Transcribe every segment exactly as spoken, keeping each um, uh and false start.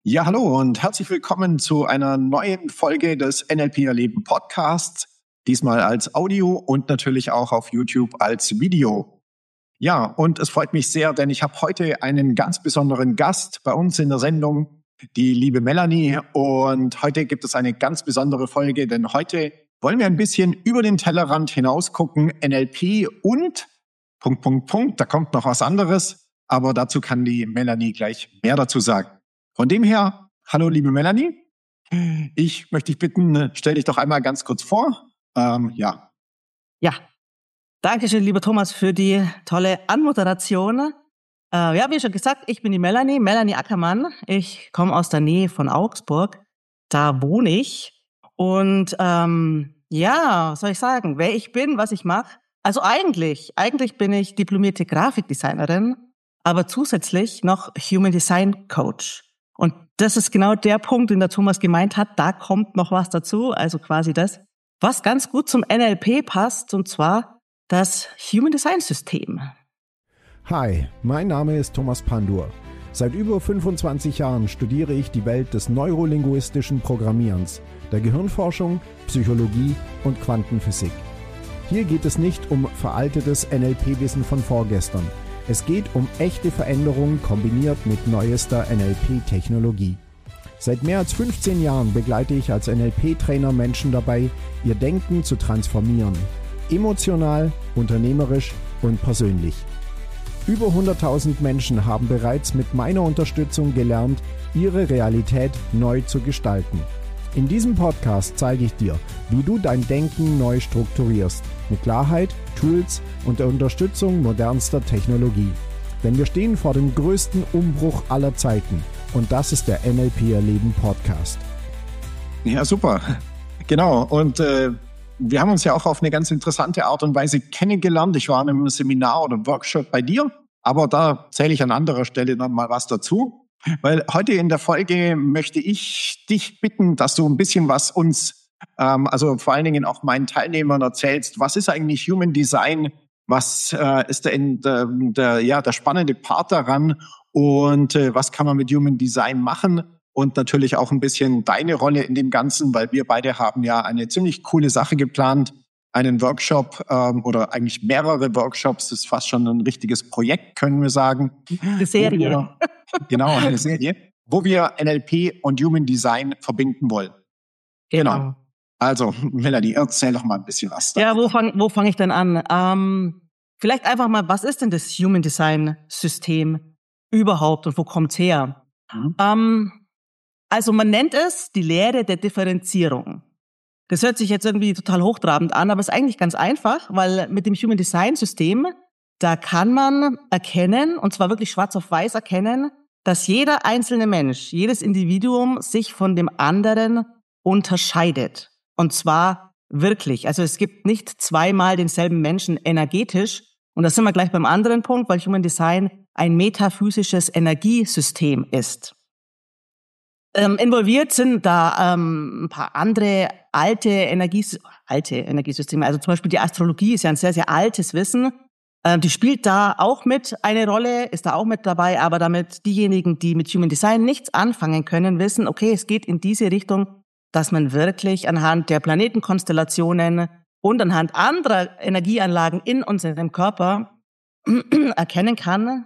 Ja, hallo und herzlich willkommen zu einer neuen Folge des N L P Erleben Podcasts. Diesmal als Audio und natürlich auch auf YouTube als Video. Ja, und es freut mich sehr, denn ich habe heute einen ganz besonderen Gast bei uns in der Sendung, die liebe Melanie. Und heute gibt es eine ganz besondere Folge, denn heute wollen wir ein bisschen über den Tellerrand hinaus gucken, N L P und Punkt, Punkt, Punkt, da kommt noch was anderes, aber dazu kann die Melanie gleich mehr dazu sagen. Von dem her, hallo liebe Melanie, ich möchte dich bitten, stell dich doch einmal ganz kurz vor. Ähm, ja. Ja, danke schön, lieber Thomas, für die tolle Anmoderation. Äh, ja, wie schon gesagt, ich bin die Melanie, Melanie Ackermann. Ich komme aus der Nähe von Augsburg, da wohne ich. Und ähm, ja, was soll ich sagen, wer ich bin, was ich mache? Also eigentlich, eigentlich bin ich diplomierte Grafikdesignerin, aber zusätzlich noch Human Design Coach. Und das ist genau der Punkt, den der Thomas gemeint hat, da kommt noch was dazu, also quasi das, was ganz gut zum N L P passt, und zwar das Human Design System. Hi, mein Name ist Thomas Pandur. Seit über fünfundzwanzig Jahren studiere ich die Welt des neurolinguistischen Programmierens, der Gehirnforschung, Psychologie und Quantenphysik. Hier geht es nicht um veraltetes N L P-Wissen von vorgestern. Es geht um echte Veränderungen kombiniert mit neuester N L P-Technologie. Seit mehr als fünfzehn Jahren begleite ich als N L P-Trainer Menschen dabei, ihr Denken zu transformieren. Emotional, unternehmerisch und persönlich. Über hunderttausend Menschen haben bereits mit meiner Unterstützung gelernt, ihre Realität neu zu gestalten. In diesem Podcast zeige ich dir, wie du dein Denken neu strukturierst, mit Klarheit, Tools und der Unterstützung modernster Technologie. Denn wir stehen vor dem größten Umbruch aller Zeiten und das ist der N L P Erleben Podcast. Ja, super. Genau. Und äh, wir haben uns ja auch auf eine ganz interessante Art und Weise kennengelernt. Ich war in einem Seminar oder Workshop bei dir, aber da zähle ich an anderer Stelle noch mal was dazu. Weil heute in der Folge möchte ich dich bitten, dass du ein bisschen was uns, ähm, also vor allen Dingen auch meinen Teilnehmern erzählst, was ist eigentlich Human Design, was äh, ist der, der, der, ja, der spannende Part daran und äh, was kann man mit Human Design machen und natürlich auch ein bisschen deine Rolle in dem Ganzen, weil wir beide haben ja eine ziemlich coole Sache geplant, einen Workshop ähm, oder eigentlich mehrere Workshops, das ist fast schon ein richtiges Projekt, können wir sagen. Eine Serie. Wir, genau, eine Serie, wo wir N L P und Human Design verbinden wollen. Genau. genau. Also, Melanie, erzähl doch mal ein bisschen was. Da. Ja, wo fange wo fang ich denn an? Ähm, vielleicht einfach mal, was ist denn das Human Design System überhaupt und wo kommt's her? Mhm. Ähm, also man nennt es die Lehre der Differenzierung. Das hört sich jetzt irgendwie total hochtrabend an, aber ist eigentlich ganz einfach, weil mit dem Human Design System, da kann man erkennen, und zwar wirklich schwarz auf weiß erkennen, dass jeder einzelne Mensch, jedes Individuum sich von dem anderen unterscheidet. Und zwar wirklich. Also es gibt nicht zweimal denselben Menschen energetisch. Und da sind wir gleich beim anderen Punkt, weil Human Design ein metaphysisches Energiesystem ist. Ähm, involviert sind da ähm, ein paar andere alte Energies alte Energiesysteme. Also zum Beispiel die Astrologie ist ja ein sehr, sehr altes Wissen. Ähm, die spielt da auch mit eine Rolle, ist da auch mit dabei, aber damit diejenigen, die mit Human Design nichts anfangen können, wissen, okay, es geht in diese Richtung, dass man wirklich anhand der Planetenkonstellationen und anhand anderer Energieanlagen in unserem Körper erkennen kann,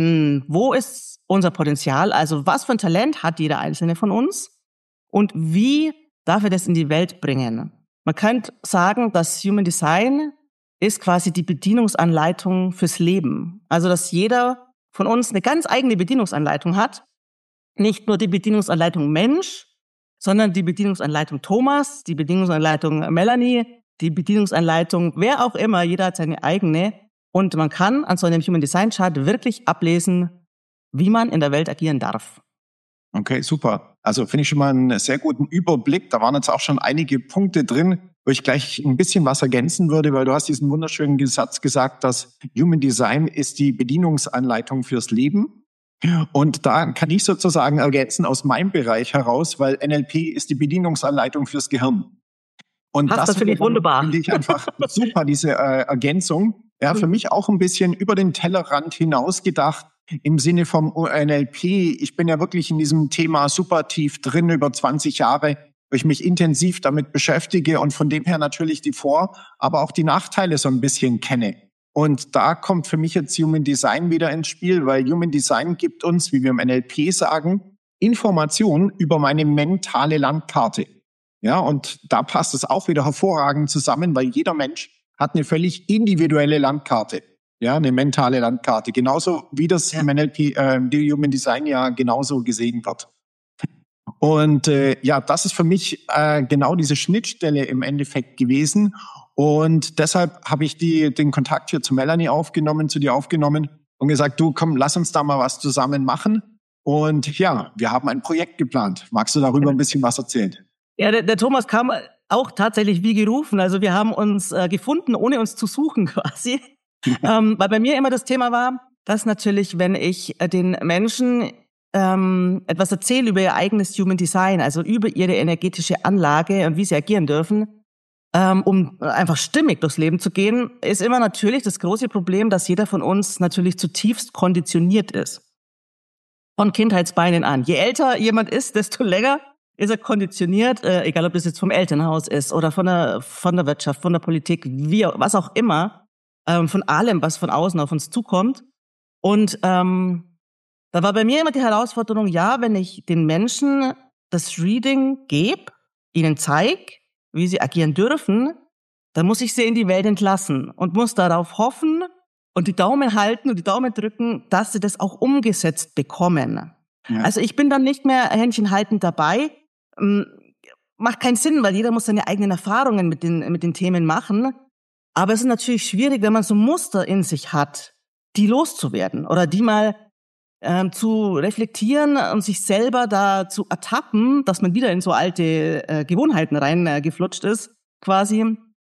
wo ist unser Potenzial, also was für ein Talent hat jeder Einzelne von uns und wie darf er das in die Welt bringen. Man könnte sagen, das Human Design ist quasi die Bedienungsanleitung fürs Leben. Also dass jeder von uns eine ganz eigene Bedienungsanleitung hat. Nicht nur die Bedienungsanleitung Mensch, sondern die Bedienungsanleitung Thomas, die Bedienungsanleitung Melanie, die Bedienungsanleitung wer auch immer, jeder hat seine eigene. Und man kann an so einem Human Design Chart wirklich ablesen, wie man in der Welt agieren darf. Okay, super. Also finde ich schon mal einen sehr guten Überblick. Da waren jetzt auch schon einige Punkte drin, wo ich gleich ein bisschen was ergänzen würde, weil du hast diesen wunderschönen Satz gesagt, dass Human Design ist die Bedienungsanleitung fürs Leben. Und da kann ich sozusagen ergänzen aus meinem Bereich heraus, weil N L P ist die Bedienungsanleitung fürs Gehirn. Und Hast das finde ich wunderbar. Finde ich einfach super, diese äh, Ergänzung. Ja, für mich auch ein bisschen über den Tellerrand hinaus gedacht. im Sinne vom N L P. Ich bin ja wirklich in diesem Thema super tief drin über zwanzig Jahre, wo ich mich intensiv damit beschäftige und von dem her natürlich die Vor-, aber auch die Nachteile so ein bisschen kenne. Und da kommt für mich jetzt Human Design wieder ins Spiel, weil Human Design gibt uns, wie wir im N L P sagen, Informationen über meine mentale Landkarte. Ja, und da passt es auch wieder hervorragend zusammen, weil jeder Mensch hat eine völlig individuelle Landkarte. Ja, eine mentale Landkarte. Genauso wie das im N L P, äh, die Human Design ja genauso gesehen wird. Und äh, ja, das ist für mich äh, genau diese Schnittstelle im Endeffekt gewesen. Und deshalb habe ich die, den Kontakt hier zu Melanie aufgenommen, zu dir aufgenommen und gesagt, du komm, lass uns da mal was zusammen machen. Und ja, wir haben ein Projekt geplant. Magst du darüber ein bisschen was erzählen? Ja, der, der Thomas kam auch tatsächlich wie gerufen. Also wir haben uns äh, gefunden, ohne uns zu suchen quasi. ähm, weil bei mir immer das Thema war, dass natürlich, wenn ich äh, den Menschen ähm, etwas erzähle über ihr eigenes Human Design, also über ihre energetische Anlage und wie sie agieren dürfen, ähm, um einfach stimmig durchs Leben zu gehen, ist immer natürlich das große Problem, dass jeder von uns natürlich zutiefst konditioniert ist. Von Kindheitsbeinen an. Je älter jemand ist, desto länger ist er konditioniert, äh, egal ob das jetzt vom Elternhaus ist oder von der, von der Wirtschaft, von der Politik, wie, was auch immer, ähm, von allem, was von außen auf uns zukommt. Und ähm, da war bei mir immer die Herausforderung, ja, wenn ich den Menschen das Reading gebe, ihnen zeige, wie sie agieren dürfen, dann muss ich sie in die Welt entlassen und muss darauf hoffen und die Daumen halten und die Daumen drücken, dass sie das auch umgesetzt bekommen. Ja. Also ich bin dann nicht mehr händchenhaltend dabei. Macht keinen Sinn, weil jeder muss seine eigenen Erfahrungen mit den, mit den Themen machen. Aber es ist natürlich schwierig, wenn man so Muster in sich hat, die loszuwerden oder die mal ähm, zu reflektieren und sich selber da zu ertappen, dass man wieder in so alte äh, Gewohnheiten reingeflutscht äh, ist, quasi.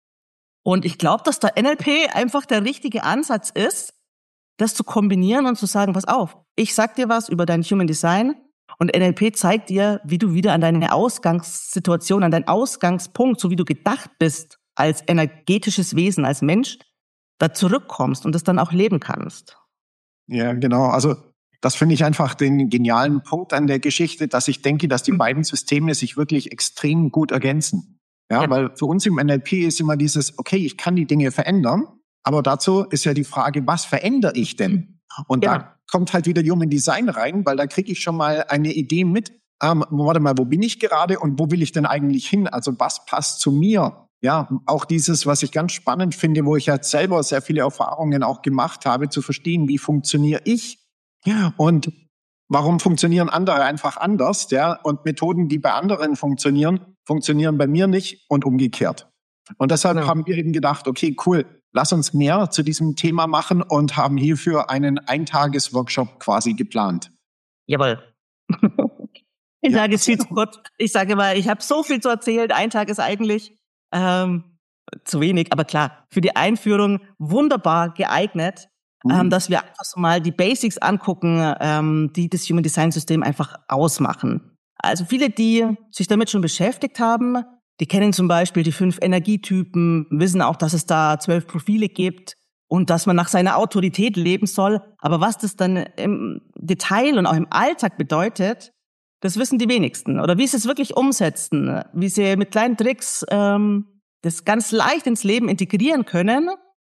Und ich glaube, dass der N L P einfach der richtige Ansatz ist, das zu kombinieren und zu sagen, pass auf, ich sag dir was über dein Human Design und N L P zeigt dir, wie du wieder an deine Ausgangssituation, an deinen Ausgangspunkt, so wie du gedacht bist, als energetisches Wesen, als Mensch, da zurückkommst und das dann auch leben kannst. Ja, genau. Also das finde ich einfach den genialen Punkt an der Geschichte, dass ich denke, dass die mhm. beiden Systeme sich wirklich extrem gut ergänzen. Ja, ja, weil für uns im N L P ist immer dieses, okay, ich kann die Dinge verändern, aber dazu ist ja die Frage, was verändere ich denn? Und ja. da kommt halt wieder Human Design rein, weil da kriege ich schon mal eine Idee mit, ähm, warte mal, wo bin ich gerade und wo will ich denn eigentlich hin? Also was passt zu mir? Ja, auch dieses, was ich ganz spannend finde, wo ich jetzt selber sehr viele Erfahrungen auch gemacht habe, zu verstehen, wie funktioniere ich und warum funktionieren andere einfach anders, ja? Und Methoden, die bei anderen funktionieren, funktionieren bei mir nicht und umgekehrt. Und deshalb ja. haben wir eben gedacht, okay, cool, lass uns mehr zu diesem Thema machen und haben hierfür einen Eintages-Workshop quasi geplant. Jawohl. Ein ja. Tag ist viel zu kurz. Ich sage mal, ich habe so viel zu erzählen. Ein Tag ist eigentlich ähm, zu wenig, aber klar, für die Einführung wunderbar geeignet, mhm. ähm, dass wir einfach so mal die Basics angucken, ähm, die das Human Design System einfach ausmachen. Also viele, die sich damit schon beschäftigt haben, die kennen zum Beispiel die fünf Energietypen, wissen auch, dass es da zwölf Profile gibt und dass man nach seiner Autorität leben soll. Aber was das dann im Detail und auch im Alltag bedeutet, das wissen die wenigsten. Oder wie sie es wirklich umsetzen, wie sie mit kleinen Tricks ähm, das ganz leicht ins Leben integrieren können.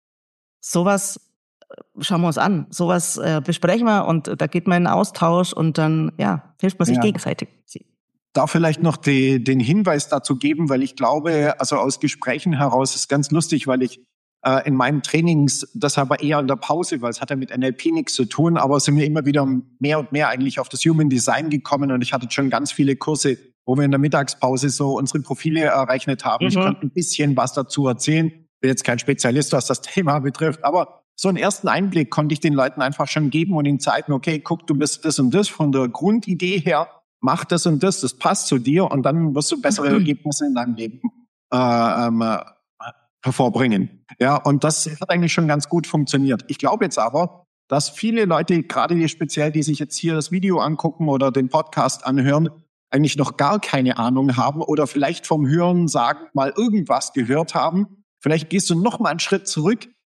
Sowas schauen wir uns an, sowas äh, besprechen wir und da geht man in Austausch und dann ja hilft man sich ja. gegenseitig. Darf vielleicht noch die, den Hinweis dazu geben, weil ich glaube, also aus Gesprächen heraus ist ganz lustig, weil ich äh, in meinen Trainings, das aber eher in der Pause, weil es hat ja mit N L P nichts zu tun, aber sind wir immer wieder mehr und mehr eigentlich auf das Human Design gekommen und ich hatte schon ganz viele Kurse, wo wir in der Mittagspause so unsere Profile errechnet haben. Mhm. Ich kann ein bisschen was dazu erzählen, bin jetzt kein Spezialist, was das Thema betrifft, aber so einen ersten Einblick konnte ich den Leuten einfach schon geben und ihnen zeigen, okay, guck, du bist das und das von der Grundidee her, mach das und das, das passt zu dir und dann wirst du bessere mhm. Ergebnisse in deinem Leben äh, ähm, äh, hervorbringen. Ja, und das hat eigentlich schon ganz gut funktioniert. Ich glaube jetzt aber, dass viele Leute, gerade die speziell, die sich jetzt hier das Video angucken oder den Podcast anhören, eigentlich noch gar keine Ahnung haben oder vielleicht vom Hören sagen mal irgendwas gehört haben. Vielleicht gehst du noch mal einen Schritt zurück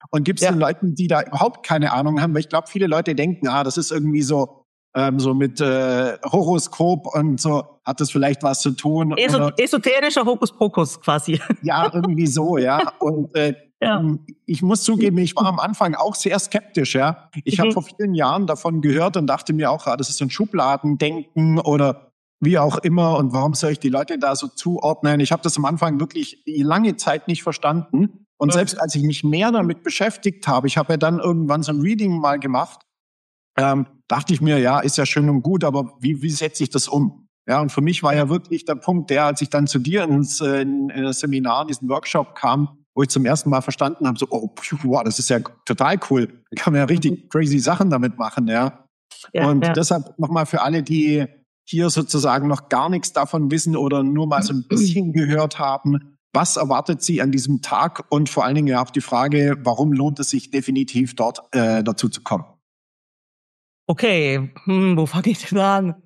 Und gibst Ja. den Leuten, die da überhaupt keine Ahnung haben, weil ich glaube, viele Leute denken, ah, das ist irgendwie so, ähm, so mit äh, Horoskop und so, hat das vielleicht was zu tun? Eso- Oder, esoterischer Hokuspokus quasi. ja, irgendwie so, ja. Und äh, Ja. ich muss zugeben, ich war am Anfang auch sehr skeptisch, ja. Ich habe Mhm. vor vielen Jahren davon gehört und dachte mir auch, ah, das ist so ein Schubladendenken oder wie auch immer. Und warum soll ich die Leute da so zuordnen? Ich habe das am Anfang wirklich lange Zeit nicht verstanden. Und selbst als ich mich mehr damit beschäftigt habe, ich habe ja dann irgendwann so ein Reading mal gemacht, ähm, dachte ich mir, ja, ist ja schön und gut, aber wie, wie setze ich das um? Ja, und für mich war ja wirklich der Punkt der, als ich dann zu dir ins äh, in, in das Seminar, in diesen Workshop kam, wo ich zum ersten Mal verstanden habe, so, oh, pfiuh, wow, das ist ja total cool. Da kann man ja richtig crazy Sachen damit machen, ja. Ja, und ja. deshalb nochmal für alle, die hier sozusagen noch gar nichts davon wissen oder nur mal so ein bisschen gehört haben, was erwartet Sie an diesem Tag? Und vor allen Dingen ja auch die Frage, warum lohnt es sich definitiv dort äh, dazu zu kommen? Okay, hm, wo fange ich denn an?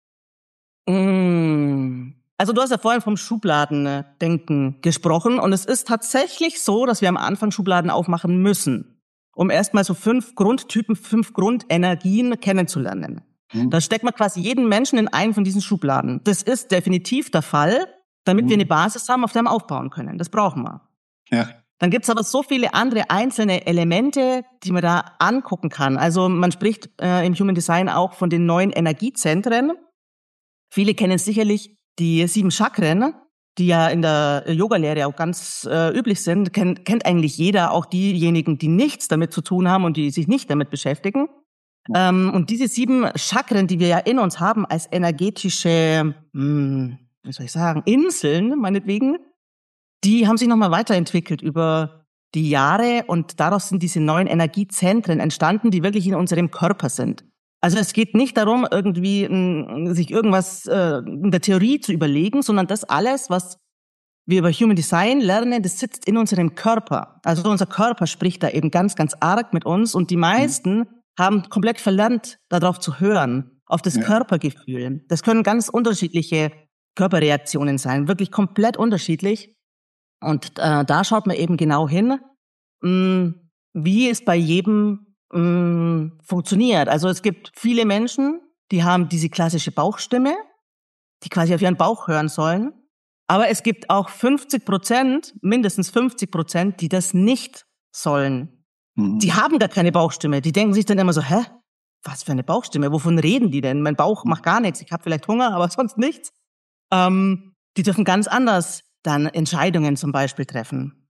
Hm. Also du hast ja vorhin vom Schubladendenken gesprochen und es ist tatsächlich so, dass wir am Anfang Schubladen aufmachen müssen, um erstmal so fünf Grundtypen, fünf Grundenergien kennenzulernen. Mhm. Da steckt man quasi jeden Menschen in einen von diesen Schubladen. Das ist definitiv der Fall, damit Mhm. wir eine Basis haben, auf der wir aufbauen können. Das brauchen wir. Ja. Dann gibt's aber so viele andere einzelne Elemente, die man da angucken kann. Also man spricht äh, im Human Design auch von den neuen Energiezentren. Viele kennen sicherlich die sieben Chakren, die ja in der Yoga-Lehre auch ganz äh, üblich sind. Kennt, kennt eigentlich jeder, auch diejenigen, die nichts damit zu tun haben und die sich nicht damit beschäftigen. Ja. Ähm, und diese sieben Chakren, die wir ja in uns haben, als energetische, hm, wie soll ich sagen, Inseln, meinetwegen, die haben sich nochmal weiterentwickelt über die Jahre und daraus sind diese neuen Energiezentren entstanden, die wirklich in unserem Körper sind. Also es geht nicht darum, irgendwie n, sich irgendwas äh, in der Theorie zu überlegen, sondern das alles, was wir über Human Design lernen, das sitzt in unserem Körper. Also unser Körper spricht da eben ganz, ganz arg mit uns und die meisten mhm. haben komplett verlernt, darauf zu hören, auf das ja. Körpergefühl. Das können ganz unterschiedliche Körperreaktionen sein, wirklich komplett unterschiedlich. Und äh, da schaut man eben genau hin, mh, wie es bei jedem mh, funktioniert. Also es gibt viele Menschen, die haben diese klassische Bauchstimme, die quasi auf ihren Bauch hören sollen. Aber es gibt auch fünfzig Prozent, mindestens fünfzig Prozent, die das nicht sollen. Mhm. Die haben gar keine Bauchstimme. Die denken sich dann immer so, hä, was für eine Bauchstimme? Wovon reden die denn? Mein Bauch macht gar nichts. Ich habe vielleicht Hunger, aber sonst nichts. Ähm, die dürfen ganz anders dann Entscheidungen zum Beispiel treffen.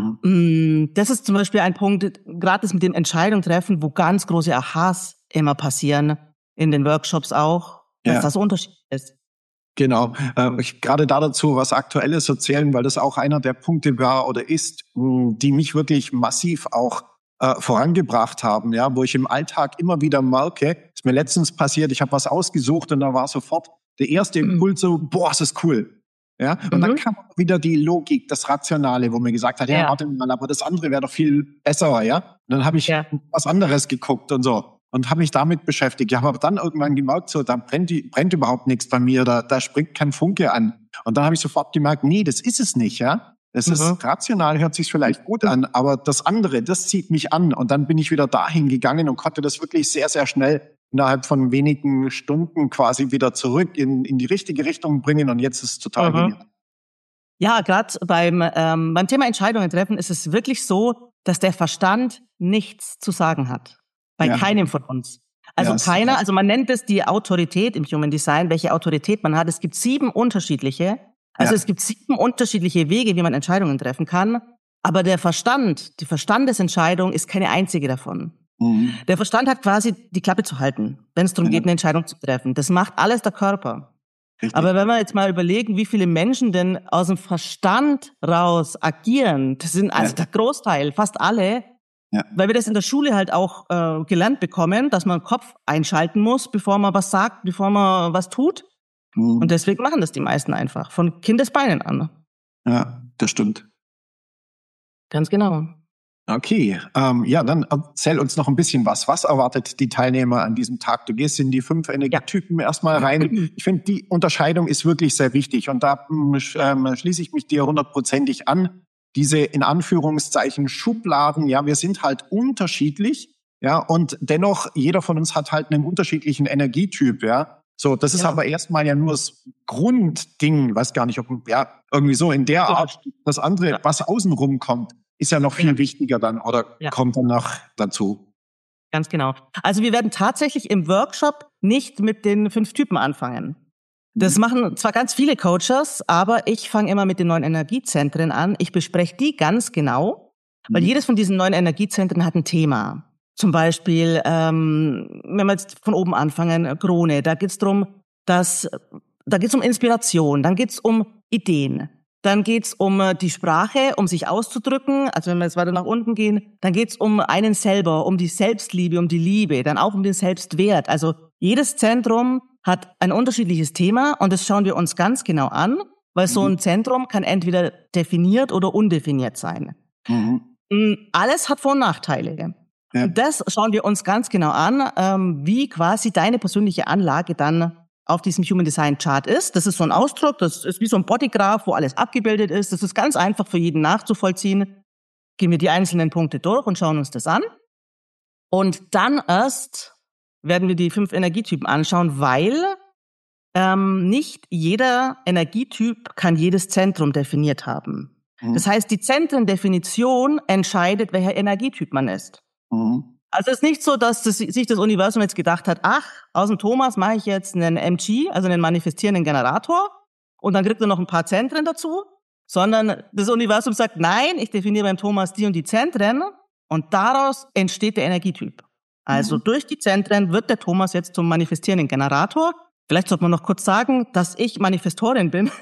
Mhm. Das ist zum Beispiel ein Punkt, gerade das mit dem Entscheidung treffen, wo ganz große Ahas immer passieren, in den Workshops auch, dass ja. das Unterschied ist. Genau. Ähm, ich gerade da dazu was Aktuelles erzählen, weil das auch einer der Punkte war oder ist, die mich wirklich massiv auch äh, vorangebracht haben, ja, wo ich im Alltag immer wieder merke, ist mir letztens passiert, ich habe was ausgesucht und da war sofort der erste Impuls so, boah, ist das cool. Ja, und mhm. dann kam wieder die Logik, das Rationale, wo mir gesagt hat, ja, ja. warte mal, aber das andere wäre doch viel besser, ja. Und dann habe ich ja. was anderes geguckt und so und habe mich damit beschäftigt. Ich habe aber dann irgendwann gemerkt, so, da brennt, die, brennt überhaupt nichts bei mir, da, da springt kein Funke an. Und dann habe ich sofort gemerkt, nee, das ist es nicht, ja. Das mhm. ist rational, hört sich vielleicht gut an, aber das andere, das zieht mich an. Und dann bin ich wieder dahin gegangen und konnte das wirklich sehr, sehr schnell innerhalb von wenigen Stunden quasi wieder zurück in, in die richtige Richtung bringen und jetzt ist es total genial. Mhm. Ja, gerade beim, ähm, beim Thema Entscheidungen treffen ist es wirklich so, dass der Verstand nichts zu sagen hat. Bei ja. keinem von uns. Also ja, keiner, also man nennt es die Autorität im Human Design, welche Autorität man hat. Es gibt sieben unterschiedliche, also ja. es gibt sieben unterschiedliche Wege, wie man Entscheidungen treffen kann. Aber der Verstand, die Verstandesentscheidung ist keine einzige davon. Mhm. Der Verstand hat quasi die Klappe zu halten, wenn es darum ja. geht, eine Entscheidung zu treffen. Das macht alles der Körper. Richtig. Aber wenn wir jetzt mal überlegen, wie viele Menschen denn aus dem Verstand raus agieren, das sind also ja. der Großteil, fast alle, ja. weil wir das in der Schule halt auch äh, gelernt bekommen, dass man den Kopf einschalten muss, bevor man was sagt, bevor man was tut. Mhm. Und deswegen machen das die meisten einfach, von Kindesbeinen an. Ja, das stimmt. Ganz genau. Okay, ähm, ja, dann erzähl uns noch ein bisschen was. Was erwartet die Teilnehmer an diesem Tag? Du gehst in die fünf Energietypen ja. erstmal rein. Ich finde, die Unterscheidung ist wirklich sehr wichtig und da ähm, schließe ich mich dir hundertprozentig an. diese in Anführungszeichen Schubladen, ja, wir sind halt unterschiedlich, ja, und dennoch, jeder von uns hat halt einen unterschiedlichen Energietyp, ja. So, das ist ja. aber erstmal ja nur das Grundding, weiß gar nicht, ob, ja, irgendwie so in der Art, das andere, ja. was außenrum kommt, ist ja noch viel ja. wichtiger dann oder ja. kommt danach dazu. Ganz genau. Also wir werden tatsächlich im Workshop nicht mit den fünf Typen anfangen. Das mhm. machen zwar ganz viele Coaches, aber ich fange immer mit den neuen Energiezentren an. Ich bespreche die ganz genau, weil mhm. jedes von diesen neuen Energiezentren hat ein Thema. Zum Beispiel, ähm, wenn wir jetzt von oben anfangen, Krone, da geht's drum, dass, da geht's um Inspiration, dann geht's um Ideen, dann geht's um die Sprache, um sich auszudrücken, also wenn wir jetzt weiter nach unten gehen, dann geht's um einen selber, um die Selbstliebe, um die Liebe, dann auch um den Selbstwert. Also jedes Zentrum hat ein unterschiedliches Thema und das schauen wir uns ganz genau an, weil mhm. so ein Zentrum kann entweder definiert oder undefiniert sein. Mhm. Alles hat Vor- und Nachteile. Ja. Und das schauen wir uns ganz genau an, ähm, wie quasi deine persönliche Anlage dann auf diesem Human Design Chart ist. Das ist so ein Ausdruck, das ist wie so ein Bodygraph, wo alles abgebildet ist. Das ist ganz einfach für jeden nachzuvollziehen. Gehen wir die einzelnen Punkte durch und schauen uns das an. Und dann erst werden wir die fünf Energietypen anschauen, weil ähm, nicht jeder Energietyp kann jedes Zentrum definiert haben. Mhm. Das heißt, die Zentrendefinition entscheidet, welcher Energietyp man ist. Mhm. Also es ist nicht so, dass das, sich das Universum jetzt gedacht hat, ach, aus dem Thomas mache ich jetzt einen M G, also einen manifestierenden Generator, und dann kriegt er noch ein paar Zentren dazu, sondern das Universum sagt, nein, ich definiere beim Thomas die und die Zentren und daraus entsteht der Energietyp. Also mhm. durch die Zentren wird der Thomas jetzt zum manifestierenden Generator. Vielleicht sollte man noch kurz sagen, dass ich Manifestorin bin.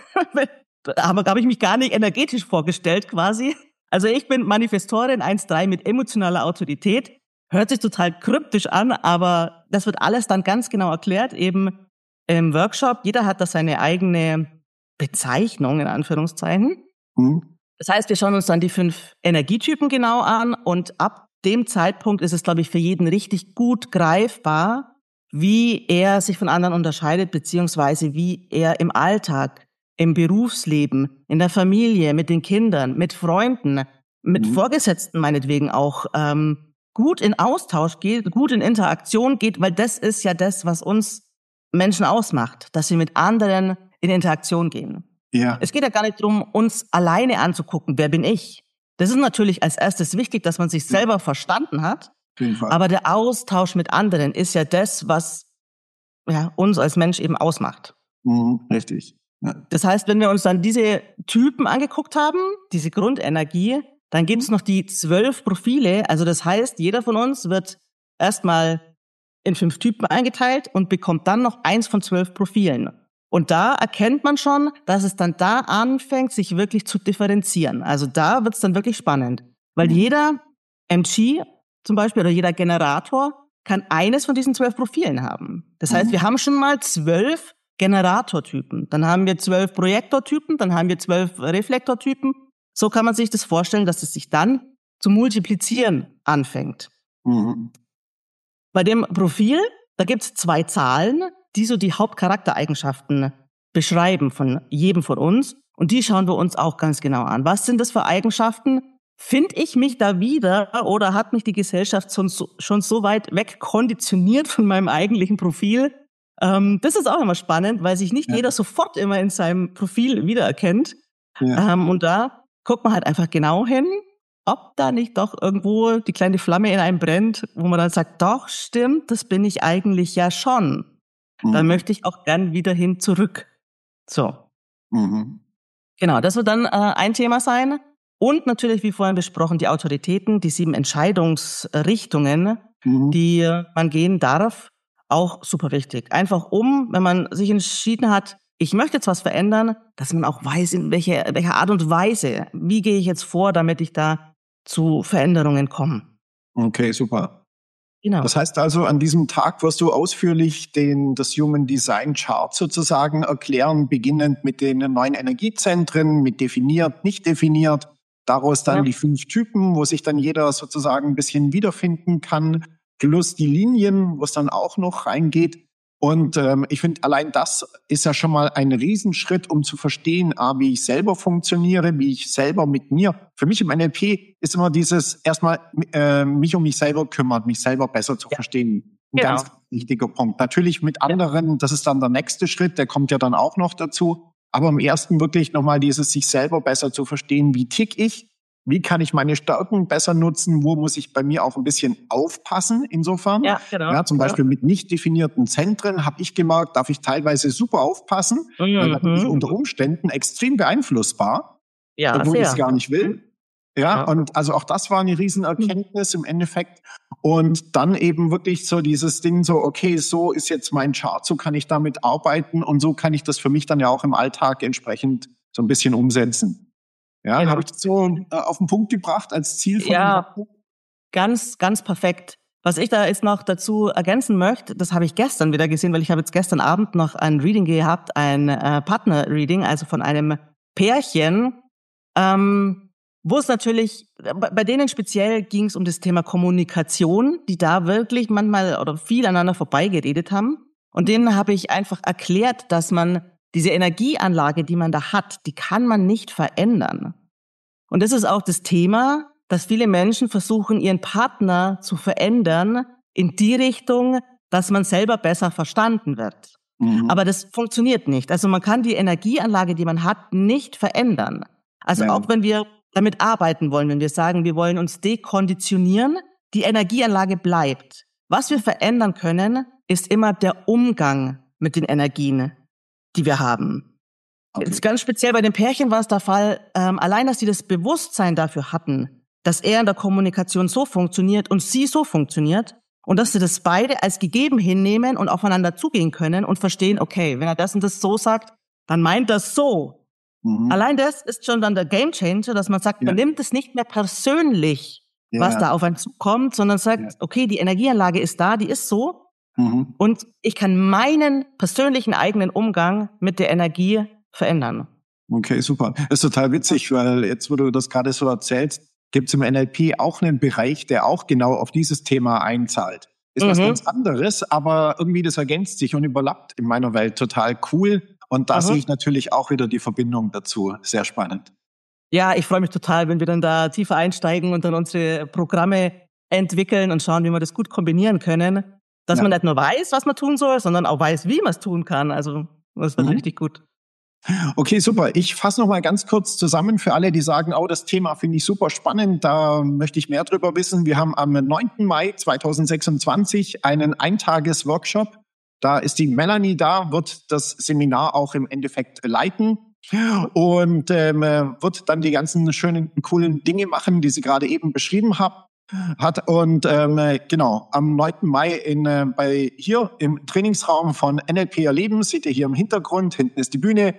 Da habe ich mich gar nicht energetisch vorgestellt quasi. Also ich bin Manifestorin eins drei mit emotionaler Autorität. Hört sich total kryptisch an, aber das wird alles dann ganz genau erklärt, eben im Workshop. Jeder hat da seine eigene Bezeichnung, in Anführungszeichen. Mhm. Das heißt, wir schauen uns dann die fünf Energietypen genau an und ab dem Zeitpunkt ist es, glaube ich, für jeden richtig gut greifbar, wie er sich von anderen unterscheidet, beziehungsweise wie er im Alltag, im Berufsleben, in der Familie, mit den Kindern, mit Freunden, mit mhm. Vorgesetzten meinetwegen auch, ähm, gut in Austausch geht, gut in Interaktion geht, weil das ist ja das, was uns Menschen ausmacht, dass wir mit anderen in Interaktion gehen. Ja. Es geht ja gar nicht darum, uns alleine anzugucken, wer bin ich. Das ist natürlich als erstes wichtig, dass man sich selber ja. verstanden hat, aber der Austausch mit anderen ist ja das, was ja, uns als Mensch eben ausmacht. Mhm, richtig. Ja. Das heißt, wenn wir uns dann diese Typen angeguckt haben, diese Grundenergie, dann gibt es noch die zwölf Profile. Also das heißt, jeder von uns wird erstmal in fünf Typen eingeteilt und bekommt dann noch eins von zwölf Profilen. Und da erkennt man schon, dass es dann da anfängt, sich wirklich zu differenzieren. Also da wird es dann wirklich spannend. Weil mhm. jeder M G zum Beispiel oder jeder Generator kann eines von diesen zwölf Profilen haben. Das heißt, mhm. wir haben schon mal zwölf Generatortypen. Dann haben wir zwölf Projektortypen, dann haben wir zwölf Reflektortypen. So kann man sich das vorstellen, dass es sich dann zu multiplizieren anfängt. Mhm. Bei dem Profil, da gibt es zwei Zahlen, die so die Hauptcharaktereigenschaften beschreiben von jedem von uns. Und die schauen wir uns auch ganz genau an. Was sind das für Eigenschaften? Finde ich mich da wieder oder hat mich die Gesellschaft schon so, schon so weit wegkonditioniert von meinem eigentlichen Profil? Ähm, das ist auch immer spannend, weil sich nicht ja. jeder sofort immer in seinem Profil wiedererkennt. Ja. Ähm, und da guckt man halt einfach genau hin, ob da nicht doch irgendwo die kleine Flamme in einem brennt, wo man dann sagt, doch, stimmt, das bin ich eigentlich ja schon. Mhm. Dann möchte ich auch gern wieder hin zurück. So. Mhm. Genau, das wird dann äh, ein Thema sein. Und natürlich, wie vorhin besprochen, die Autoritäten, die sieben Entscheidungsrichtungen, mhm. die man gehen darf, auch super wichtig. Einfach um, wenn man sich entschieden hat, ich möchte jetzt was verändern, dass man auch weiß, in welche, welcher Art und Weise, wie gehe ich jetzt vor, damit ich da zu Veränderungen komme. Okay, super. Genau. Das heißt also, an diesem Tag wirst du ausführlich den, das Human Design Chart sozusagen erklären, beginnend mit den neuen Energiezentren, mit definiert, nicht definiert, daraus dann ja. die fünf Typen, wo sich dann jeder sozusagen ein bisschen wiederfinden kann, plus die Linien, wo es dann auch noch reingeht. Und ähm, ich finde, allein das ist ja schon mal ein Riesenschritt, um zu verstehen, ah, wie ich selber funktioniere, wie ich selber mit mir. Für mich im N L P ist immer dieses erstmal äh, mich um mich selber kümmern, mich selber besser zu ja. verstehen. Ein genau. ganz wichtiger Punkt. Natürlich mit anderen, ja. das ist dann der nächste Schritt, der kommt ja dann auch noch dazu. Aber im ersten wirklich nochmal dieses sich selber besser zu verstehen, wie tick ich, wie kann ich meine Stärken besser nutzen, wo muss ich bei mir auch ein bisschen aufpassen insofern. Ja, genau. Ja, zum Beispiel ja. mit nicht definierten Zentren habe ich gemerkt, darf ich teilweise super aufpassen, mhm. weil dann bin ich unter Umständen extrem beeinflussbar, ja, obwohl ich es sehr. gar nicht will. Ja, ja, und also auch das war eine Riesenerkenntnis im Endeffekt. Und dann eben wirklich so dieses Ding so, okay, so ist jetzt mein Chart, so kann ich damit arbeiten und so kann ich das für mich dann ja auch im Alltag entsprechend so ein bisschen umsetzen. Ja, genau. Habe ich das so äh, auf den Punkt gebracht als Ziel von Ja, ganz, ganz perfekt. Was ich da jetzt noch dazu ergänzen möchte, das habe ich gestern wieder gesehen, weil ich habe jetzt gestern Abend noch ein Reading gehabt, ein äh, Partner-Reading, also von einem Pärchen, ähm, wo es natürlich, bei denen speziell ging es um das Thema Kommunikation, die da wirklich manchmal oder viel aneinander vorbeigeredet haben. Und denen habe ich einfach erklärt, dass man diese Energieanlage, die man da hat, die kann man nicht verändern. Und das ist auch das Thema, dass viele Menschen versuchen, ihren Partner zu verändern in die Richtung, dass man selber besser verstanden wird. Mhm. Aber das funktioniert nicht. Also man kann die Energieanlage, die man hat, nicht verändern. Also ja. auch wenn wir damit arbeiten wollen, wenn wir sagen, wir wollen uns dekonditionieren, die Energieanlage bleibt. Was wir verändern können, ist immer der Umgang mit den Energien, die wir haben. Okay. Jetzt ganz speziell bei den Pärchen war es der Fall, ähm, allein, dass sie das Bewusstsein dafür hatten, dass er in der Kommunikation so funktioniert und sie so funktioniert und dass sie das beide als gegeben hinnehmen und aufeinander zugehen können und verstehen, okay, wenn er das und das so sagt, dann meint das so. Mhm. Allein das ist schon dann der Gamechanger, dass man sagt, ja. man nimmt es nicht mehr persönlich, ja. was da auf einen zukommt, sondern sagt, ja. okay, die Energieanlage ist da, die ist so. Mhm. Und ich kann meinen persönlichen eigenen Umgang mit der Energie verändern. Okay, super. Das ist total witzig, weil jetzt, wo du das gerade so erzählst, gibt es im N L P auch einen Bereich, der auch genau auf dieses Thema einzahlt. Ist mhm. was ganz anderes, aber irgendwie das ergänzt sich und überlappt in meiner Welt total cool. Und da mhm. sehe ich natürlich auch wieder die Verbindung dazu. Sehr spannend. Ja, ich freue mich total, wenn wir dann da tiefer einsteigen und dann unsere Programme entwickeln und schauen, wie wir das gut kombinieren können. Dass ja. man nicht nur weiß, was man tun soll, sondern auch weiß, wie man es tun kann. Also das wird mhm. richtig gut. Okay, super. Ich fasse noch mal ganz kurz zusammen für alle, die sagen, oh, das Thema finde ich super spannend, da möchte ich mehr drüber wissen. Wir haben am neunten Mai zweitausendsechsundzwanzig einen Eintages-Workshop. Da ist die Melanie da, wird das Seminar auch im Endeffekt leiten und ähm, wird dann die ganzen schönen, coolen Dinge machen, die sie gerade eben beschrieben hat. Hat und ähm, genau am neunten Mai in äh, bei hier im Trainingsraum von N L P Erleben, seht ihr hier im Hintergrund, hinten ist die Bühne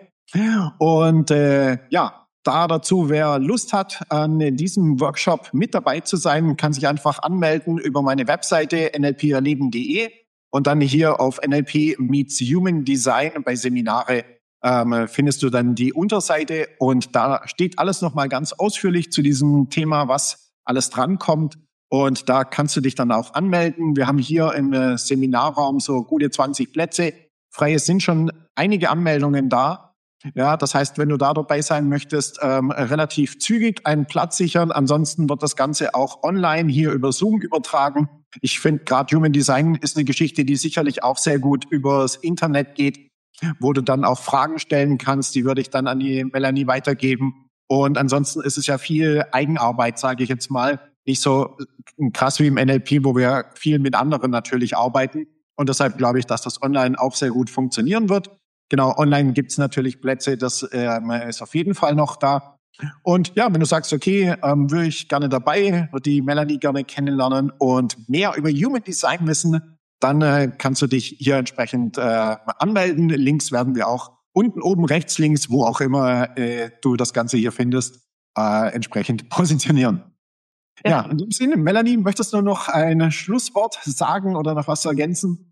und äh, ja, da dazu, wer Lust hat, an diesem Workshop mit dabei zu sein, kann sich einfach anmelden über meine Webseite n l p erleben punkt d e und dann hier auf N L P Meets Human Design bei Seminare ähm, findest du dann die Unterseite und da steht alles nochmal ganz ausführlich zu diesem Thema, was alles drankommt. Und da kannst du dich dann auch anmelden. Wir haben hier im äh, Seminarraum so gute zwanzig Plätze. Frei, es sind schon einige Anmeldungen da. Ja, das heißt, wenn du da dabei sein möchtest, ähm, relativ zügig einen Platz sichern. Ansonsten wird das Ganze auch online hier über Zoom übertragen. Ich finde, gerade Human Design ist eine Geschichte, die sicherlich auch sehr gut übers Internet geht, wo du dann auch Fragen stellen kannst. Die würde ich dann an die Melanie weitergeben. Und ansonsten ist es ja viel Eigenarbeit, sage ich jetzt mal. Nicht so krass wie im N L P, wo wir viel mit anderen natürlich arbeiten. Und deshalb glaube ich, dass das online auch sehr gut funktionieren wird. Genau, online gibt es natürlich Plätze, das äh, ist auf jeden Fall noch da. Und ja, wenn du sagst, okay, ähm, würde ich gerne dabei, würde die Melanie gerne kennenlernen und mehr über Human Design wissen, dann äh, kannst du dich hier entsprechend äh, anmelden. Links werden wir auch unten oben rechts, links, wo auch immer äh, du das Ganze hier findest, äh, entsprechend positionieren. Ja. ja, in dem Sinne, Melanie, möchtest du noch ein Schlusswort sagen oder noch was ergänzen?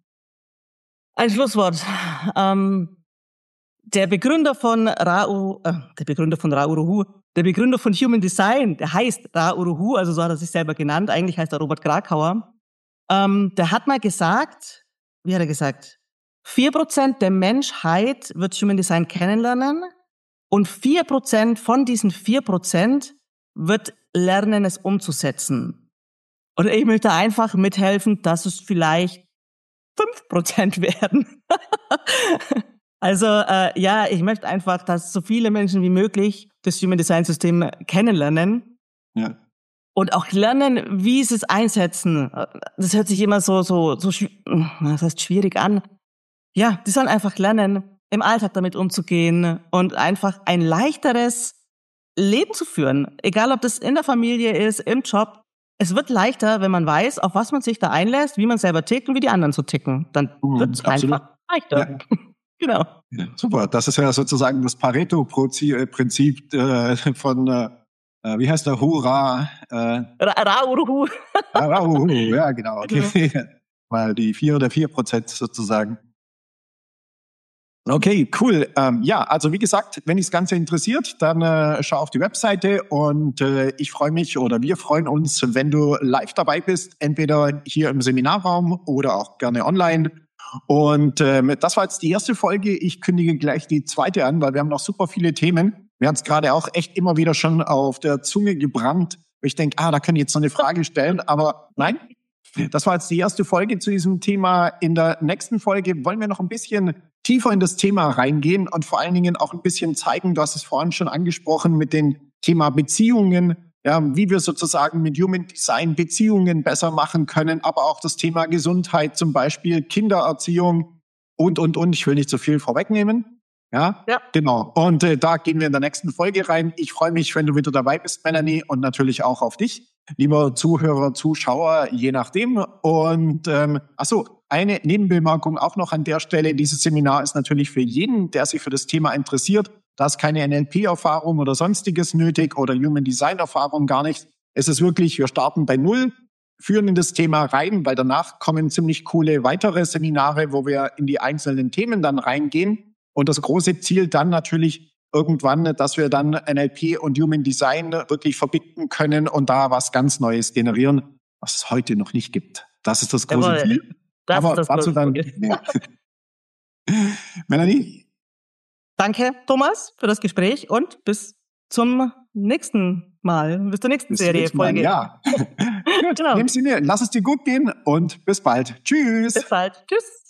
Ein Schlusswort. Ähm, der Begründer von Ra, äh, der Begründer von Ra Uru Hu, der Begründer von Human Design, der heißt Ra Uru Hu, also so hat er sich selber genannt. Eigentlich heißt er Robert Krakauer. Ähm, der hat mal gesagt, wie hat er gesagt? vier Prozent der Menschheit wird Human Design kennenlernen und vier Prozent von diesen vier Prozent wird lernen, es umzusetzen. Und ich möchte einfach mithelfen, dass es vielleicht fünf Prozent werden. Also äh, ja, ich möchte einfach, dass so viele Menschen wie möglich das Human Design System kennenlernen. Ja. Und auch lernen, wie sie es einsetzen. Das hört sich immer so, so, so, das heißt schwierig an. Ja, die sollen einfach lernen, im Alltag damit umzugehen und einfach ein leichteres Leben zu führen. Egal, ob das in der Familie ist, im Job. Es wird leichter, wenn man weiß, auf was man sich da einlässt, wie man selber tickt und wie die anderen so ticken. Dann Mhm, wird es absolut. einfach leichter. Ja. Genau. Ja, super. Das ist ja sozusagen das Pareto-Prinzip äh, von, äh, wie heißt der, Hurra? Äh, Rauruhu. Rauhu, ja, genau. Okay. Mal die vier oder vier Prozent sozusagen. Okay, cool. Ähm, ja, also wie gesagt, wenn dich das Ganze interessiert, dann äh, schau auf die Webseite und äh, ich freue mich oder wir freuen uns, wenn du live dabei bist, entweder hier im Seminarraum oder auch gerne online. Und äh, das war jetzt die erste Folge. Ich kündige gleich die zweite an, weil wir haben noch super viele Themen. Mir hat es gerade auch echt immer wieder schon auf der Zunge gebrannt. Ich denke, ah, da kann ich jetzt noch eine Frage stellen, aber nein. Das war jetzt die erste Folge zu diesem Thema. In der nächsten Folge wollen wir noch ein bisschen tiefer in das Thema reingehen und vor allen Dingen auch ein bisschen zeigen, du hast es vorhin schon angesprochen, mit dem Thema Beziehungen, ja, wie wir sozusagen mit Human Design Beziehungen besser machen können, aber auch das Thema Gesundheit, zum Beispiel Kindererziehung und, und, und. Ich will nicht zu viel vorwegnehmen. Ja, Ja. Genau. Und äh, da gehen wir in der nächsten Folge rein. Ich freue mich, wenn du wieder dabei bist, Melanie, und natürlich auch auf dich, lieber Zuhörer, Zuschauer, je nachdem. Und ähm, ach so, eine Nebenbemerkung auch noch an der Stelle. Dieses Seminar ist natürlich für jeden, der sich für das Thema interessiert. Da ist keine N L P-Erfahrung oder sonstiges nötig oder Human Design-Erfahrung gar nicht. Es ist wirklich, wir starten bei Null, führen in das Thema rein, weil danach kommen ziemlich coole weitere Seminare, wo wir in die einzelnen Themen dann reingehen. Und das große Ziel dann natürlich irgendwann, dass wir dann N L P und Human Design wirklich verbinden können und da was ganz Neues generieren, was es heute noch nicht gibt. Das ist das große Jawohl. Ziel. Das Aber ist das dazu große dann Ziel. mehr. Melanie? Danke, Thomas, für das Gespräch und bis zum nächsten Mal, bis zur nächsten Bis zum Serie, nächsten Mal. Folge. Ja. Gut, Genau. in dem Sinne, lass es dir gut gehen und bis bald. Tschüss. Bis bald. Tschüss.